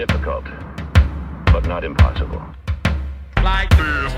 difficult, but not impossible. Like this.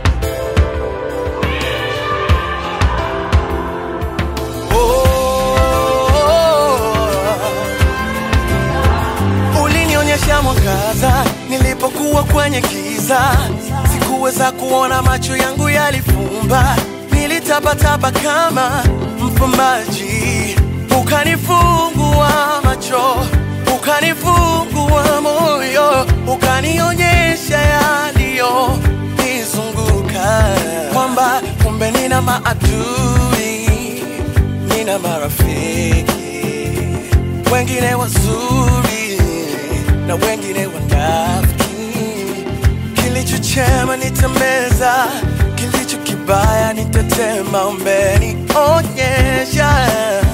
Ulinionyesha mwangaza nilipokuwa kwenye giza, sikuweza kuona, macho yangu yalifumba, nilitapatapa kama mfumbaji. Ukanifungua macho, ukanifungua moyo, ukanionyesha yaliyo nizunguka, kwamba kumbe nina maadui, nina marafiki, wengine wazuri na wengine wanafiki. Kilicho chema nitameza, kilicho kibaya nitatema. Umenionyesha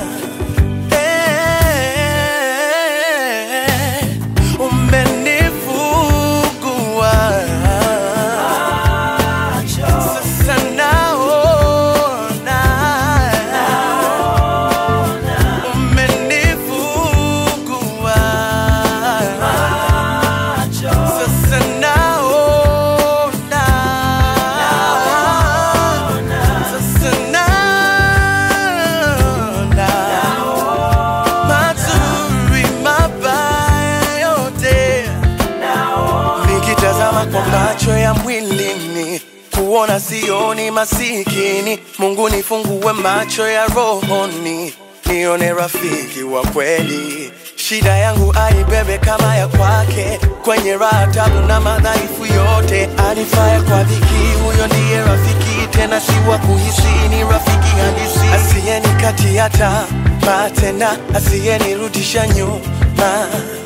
kwa macho ya mwilini, kuona sioni masikini. Mungu nifungue macho ya rohoni, nione rafiki wa kweli. Shida yangu aibebe kama ya kwake, kwenye raha, tabu na madhaifu yote. Anifaya kwa dhiki, huyo ndiye rafiki, tena si wa kuhisi, ni rafiki halisi. Asiyenikati hata matena, asiyenirudisha nyuma.